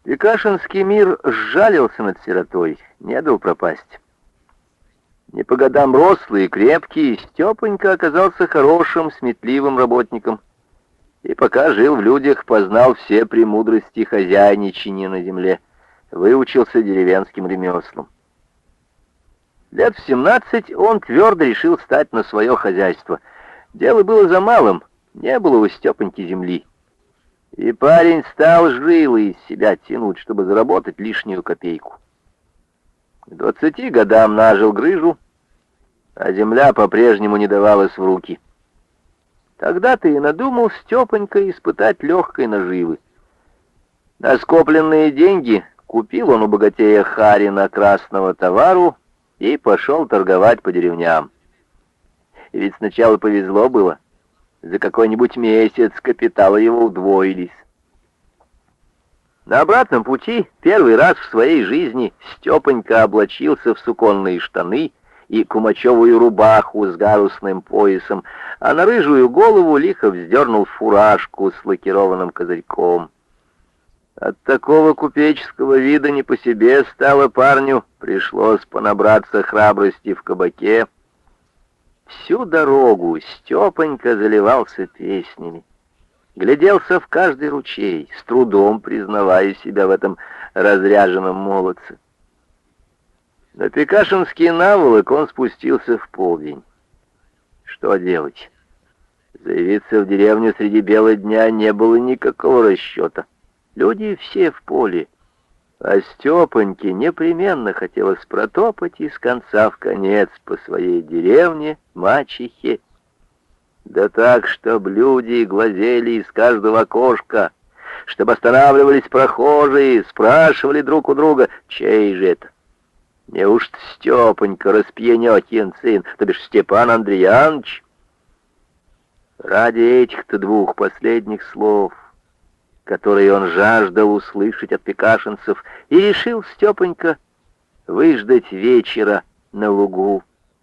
Пекашинский мир сжалился над сиротой, не дал пропасть. Не по годам рослый и крепкий, Степонька оказался хорошим, сметливым работником. И пока жил в людях, познал все премудрости хозяйничания на земле, выучился деревенским ремеслам. Лет в 17 он твердо решил стать на свое хозяйство. Дело было за малым, не было у Степоньки земли. И парень стал жилы из себя тянуть, чтобы заработать лишнюю копейку. К 20 годам нажил грыжу, а земля по-прежнему не давалась в руки. Тогда-то и надумал Степонька испытать легкой наживы. На скопленные деньги купил он у богатея Харина красного товару и пошел торговать по деревням. И ведь сначала повезло было. За какой-нибудь месяц капиталы его удвоились. На обратном пути первый раз в своей жизни Степонька облачился в суконные штаны и кумачевую рубаху с гарусным поясом, а на рыжую голову лихо вздернул фуражку с лакированным козырьком. От такого купеческого вида не по себе стало парню, пришлось понабраться храбрости в кабаке. Всю дорогу Степонька заливался песнями, гляделся в каждый ручей, с трудом признавая себя в этом разряженном молодце. На Пекашинский наволок он спустился в полдень. Что делать? Заявиться в деревню среди бела дня не было никакого расчета. Люди все в поле. А Степоньке непременно хотелось протопать из конца в конец по своей деревне, мачехе. Да так, чтоб люди глазели из каждого окошка, чтобы останавливались прохожие, спрашивали друг у друга, чей же это. Неужто Степонька Распьянёкин сын, то бишь Степан Андреяныч? Ради этих-то двух последних слов, которые он жаждал услышать от пекашинцев, и решил Степонька выждать вечера на лугу.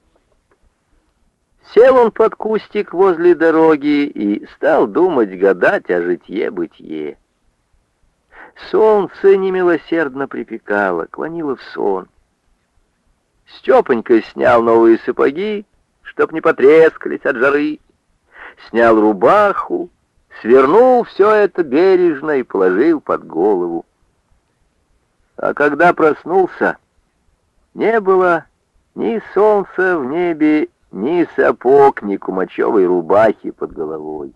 Сел он под кустик возле дороги и стал думать, гадать о житье-бытие. Солнце немилосердно припекало, клонило в сон. Степонька снял новые сапоги, чтоб не потрескались от жары, снял рубаху, свернул все это бережно и положил под голову. А когда проснулся, не было ни солнца в небе, ни сапог, ни кумачевой рубахи под головой.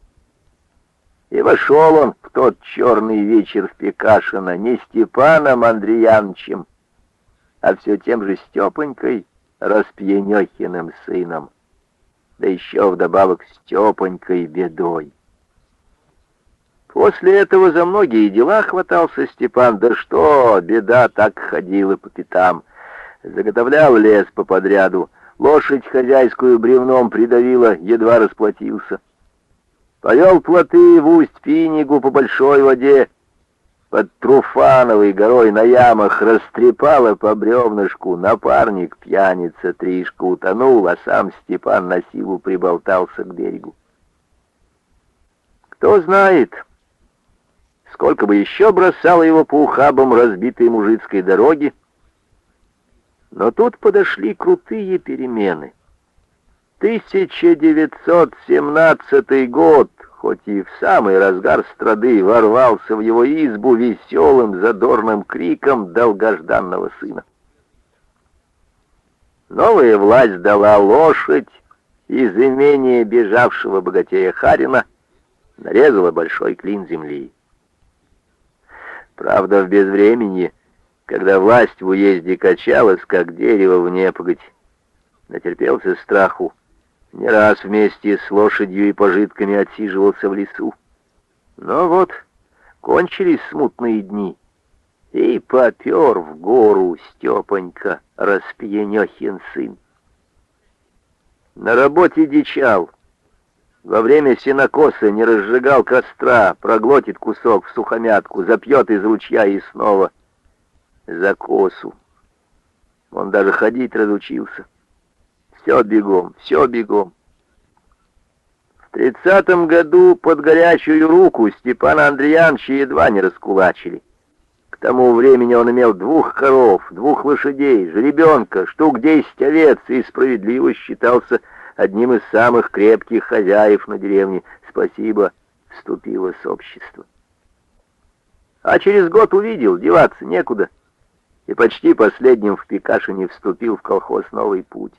И вошел он в тот черный вечер в Пекашино не Степаном Андреянычем, а все тем же Степонькой, Распьянёхиным сыном, да еще вдобавок Степонькой бедой. После этого за многие дела хватался Степан, да что, беда так ходила по пятам. Заготовлял лес по подряду, лошадь хозяйскую бревном придавила, едва расплатился. Повел плоты в Усть-Пинигу по большой воде, под Труфановой горой на ямах растрепала по бревнышку, напарник пьяница Тришка утонул, а сам Степан на силу приболтался к берегу. Кто знает, сколько бы еще бросало его по ухабам разбитой мужицкой дороги, но тут подошли крутые перемены. 1917 год, хоть и в самый разгар страды, ворвался в его избу веселым задорным криком долгожданного сына. Новая власть дала лошадь из имения бежавшего богатея Харина, нарезала большой клин земли. Правда, в безвременье, когда власть в уезде качалась, как дерево в непогодь, натерпелся страху, не раз вместе с лошадью и пожитками отсиживался в лесу. Но вот кончились смутные дни, и попер в гору Степонька, Распьянёхин сын. На работе дичал, во время сенокоса не разжигал костра, проглотит кусок в сухомятку, запьет из ручья и снова за косу. Он даже ходить разучился. Все бегом, все бегом. В 30-м году под горячую руку Степана Андреяновича едва не раскулачили. тому времени он имел 2 коров, 2 лошадей, жеребенка, штук 10 овец и справедливо считался одним из самых крепких хозяев на деревне. Спасибо, вступило с общества. А через год увидел, деваться некуда, и почти последним в Пекашине вступил в колхоз «Новый путь».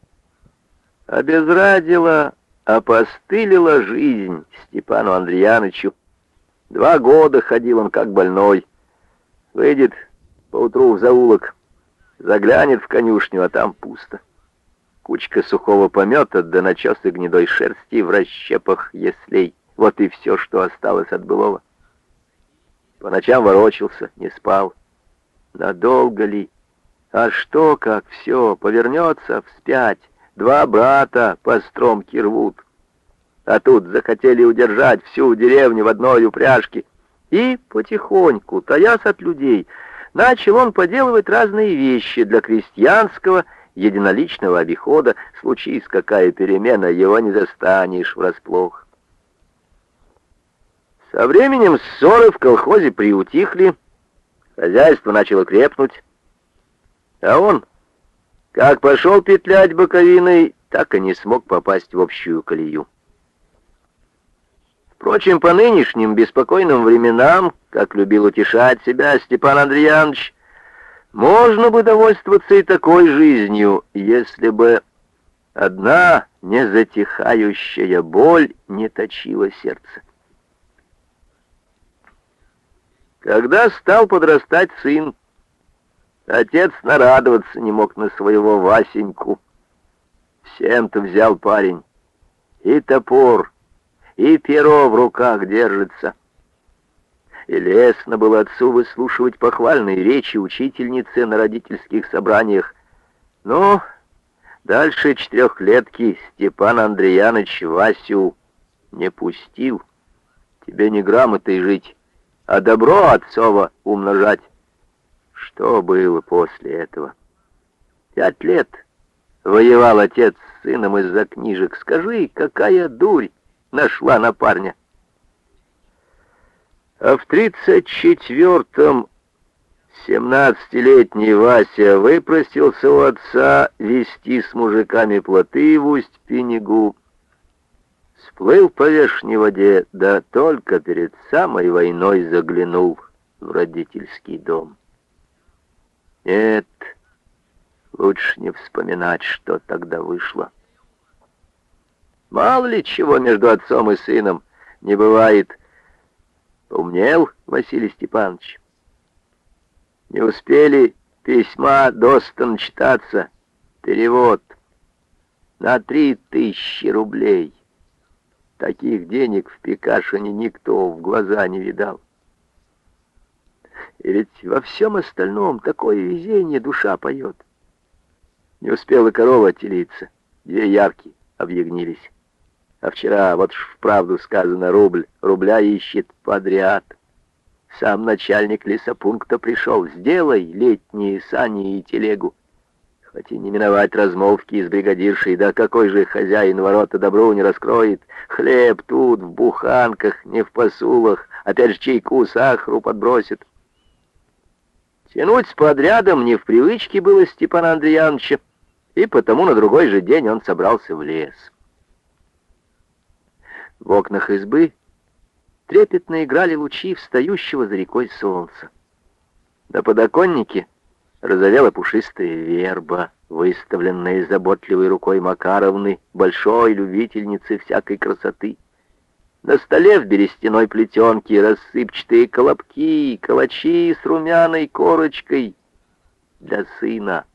Обезрадила, опостылила жизнь Степану Андреянычу. 2 года ходил он как больной. Выйдет поутру в заулок, заглянет в конюшню, а там пусто. Кучка сухого помета да начесы гнедой шерсти в расщепах яслей. Вот и все, что осталось от былого. По ночам ворочался, не спал. Надолго ли? А что, как все повернется вспять? 2 брата по стромке рвут. А тут захотели удержать всю деревню в одной упряжке. И потихоньку, таясь от людей, начал он поделывать разные вещи для крестьянского единоличного обихода. Случись какая перемена, его не застанешь врасплох. Со временем ссоры в колхозе приутихли, хозяйство начало крепнуть, а он, как пошел петлять боковиной, так и не смог попасть в общую колею. Впрочем, по нынешним беспокойным временам, как любил утешать себя Степан Андреянович, можно бы довольствоваться и такой жизнью, если бы одна незатихающая боль не точила сердце. Когда стал подрастать сын, отец нарадоваться не мог на своего Васеньку. Всем-то взял парень и топор, и перо в руках держится. И лестно было отцу выслушивать похвальные речи учительницы на родительских собраниях. Но дальше 4-летки Степан Андреяныч Васю не пустил. Тебе не грамотой жить, а добро отцово умножать. Что было после этого? 5 лет воевал отец с сыном из-за книжек. Скажи, какая дурь нашла на парня. А в 34-м 17-летний Вася выпросился у отца вести с мужиками плоты в Усть-Пенегу. Сплыл по вешней воде, да только перед самой войной заглянул в родительский дом. Нет, лучше не вспоминать, что тогда вышло. Мало ли чего между отцом и сыном не бывает. Поумнел Василий Степанович. Не успели письма достан читаться. Перевод на 3000 рублей. Таких денег в Пекашине никто в глаза не видал. И ведь во всем остальном такое везение душа поет. Не успела корова отелиться, 2 ярки объягнились. А вчера, вот ж вправду сказано, рубля ищет подряд. Сам начальник лесопункта пришел: сделай летние сани и телегу. Хоть и не миновать размолвки с бригадиршей, да какой же хозяин ворота добру не раскроет. Хлеб тут в буханках, не в посулах, опять же чайку, сахару подбросит. Тянуть с подрядом не в привычке было Степана Андреяновича, и потому на другой же день он собрался в лес. В окнах избы трепетно играли лучи встающего за рекой солнца. На подоконнике разовела пушистая верба, выставленная заботливой рукой Макаровны, большой любительницы всякой красоты. На столе в берестяной плетенке рассыпчатые колобки, калачи с румяной корочкой для сына.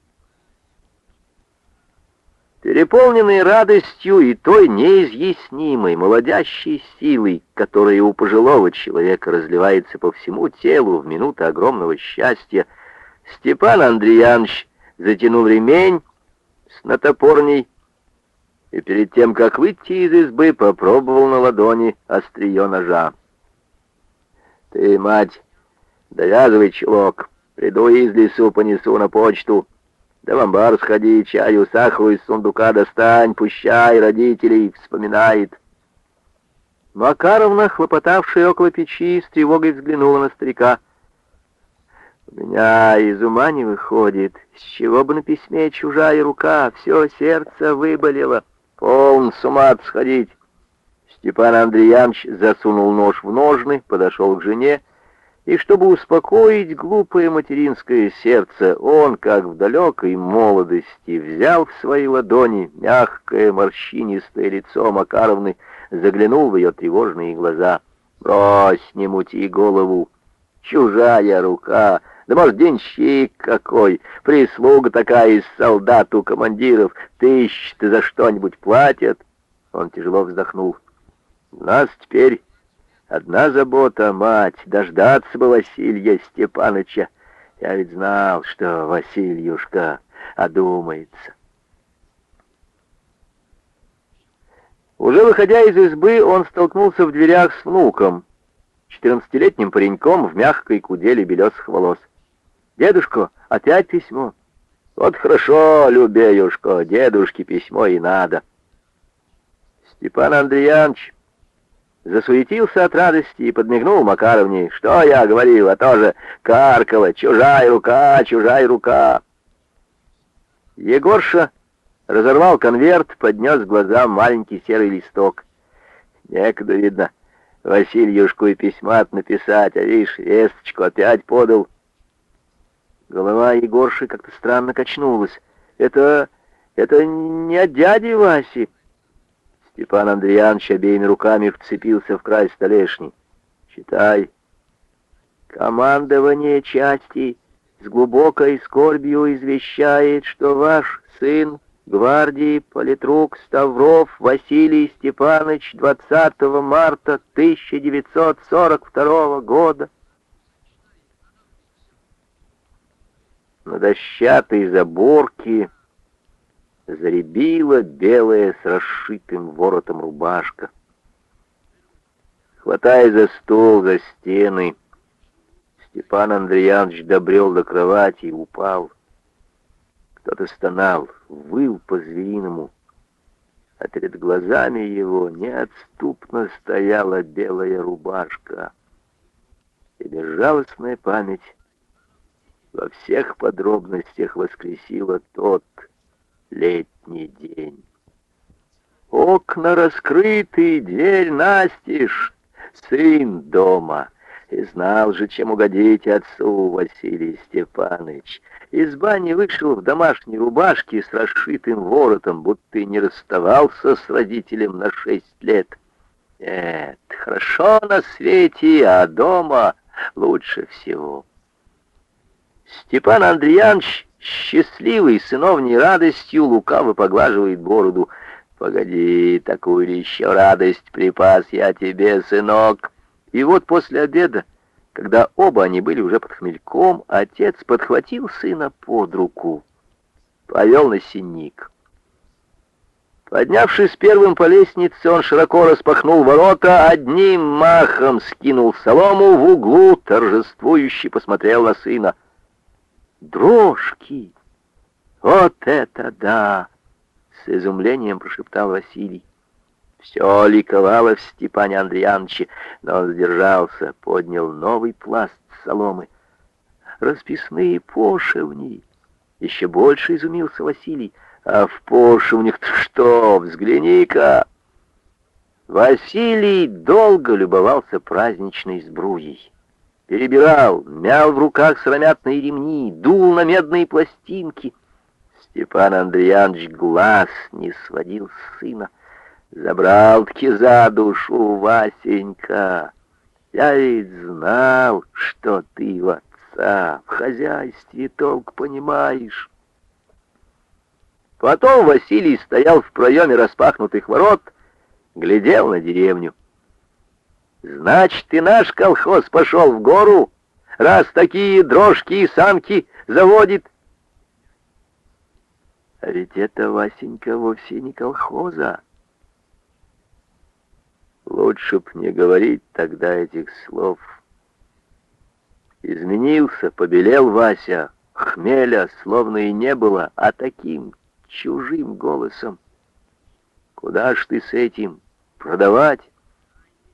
Переполненный радостью и той неизъяснимой молодящей силой, которая у пожилого человека разливается по всему телу в минуты огромного счастья, Степан Андреянович затянул ремень с натопорней и перед тем, как выйти из избы, попробовал на ладони острие ножа. «Ты, мать, довязывай чулок, приду из лесу, понесу на почту. Да в амбар сходи, чаю, сахару из сундука достань, пущай родителей вспоминает». Макаровна, хлопотавшая около печи, с тревогой взглянула на старика. У меня из ума не выходит, с чего бы на письме чужая рука, все сердце выболело. Полн с ума сходить. Степан Андреевич засунул нож в ножны, подошел к жене, и, чтобы успокоить глупое материнское сердце, он, как в далекой молодости, взял в свои ладони мягкое морщинистое лицо Макаровны, заглянул в ее тревожные глаза. «Брось, не мути голову! Чужая рука! Да, может, денщик какой! Прислуга такая из солдат у командиров! Тысяч-то за что-нибудь платят!» Он тяжело вздохнул. «У нас теперь одна забота, мать, дождаться бы Василия Степаныча. Я ведь знал, что Васильюшка одумается». Уже выходя из избы, он столкнулся в дверях с внуком, 14-летним пареньком в мягкой кудели белесых волос. «Дедушка, опять письмо?» «Вот хорошо, любеюшка, дедушке письмо и надо». Степан Андреевич засуетился от радости и подмигнул Макаровне. «Что я говорил, а тоже каркала, чужая рука, чужая рука». Егорша разорвал конверт, поднес к глазам маленький серый листок. «Некогда, видно, Васильюшку и письма написать, а видишь, весточку опять подал». Голова Егорши как-то странно качнулась. Это не от дяди Васи». Степан Андреевич обеими руками вцепился в край столешни. «Читай. Командование части с глубокой скорбью извещает, что ваш сын гвардии политрук Ставров Василий Степанович 20 марта 1942 года на дощатой заборке зарябила белая с расшитым воротом рубашка. Хватая за стол, за стены, Степан Андреевич добрел до кровати и упал. Кто-то стонал, выл по-звериному, а перед глазами его неотступно стояла белая рубашка, и безжалостная память во всех подробностях воскресила тот летний день. Окна раскрыты, дверь настежь, сын дома. И знал же, чем угодить отцу Василий Степанович. Из бани вышел в домашней рубашке с расшитым воротом, будто и не расставался с родителем на 6 лет. Нет, хорошо на свете, а дома лучше всего. Степан Андреевич, счастливый сыновней радостью, лукаво поглаживает бороду. «Погоди, такую ли еще радость припас я тебе, сынок?» И вот после обеда, когда оба они были уже под хмельком, отец подхватил сына под руку, повел на сенник. Поднявшись первым по лестнице, он широко распахнул ворота, одним махом скинул солому в углу, торжествующе посмотрел на сына. «Дрожки! Вот это да!» — с изумлением прошептал Василий. Все ликовало в Степане Андреевиче, но он сдержался, поднял новый пласт соломы. «Расписные поршевни!» Еще больше изумился Василий. «А в поршевнях-то что? Взгляни-ка!» Василий долго любовался праздничной сбруей. Перебирал, мял в руках сыромятные ремни, дул на медные пластинки. Степан Андреевич глаз не сводил с сына. Забрал-таки за душу, Васенька. Я ведь знал, что ты в отца в хозяйстве толк понимаешь. Потом Василий стоял в проеме распахнутых ворот, глядел на деревню. «Значит, и наш колхоз пошел в гору, раз такие дрожки и санки заводит». А ведь это, Васенька, вовсе не колхоза. Лучше б не говорить тогда этих слов. Изменился, побелел Вася, хмеля словно и не было, а таким чужим голосом. Куда ж ты с этим? Продавать?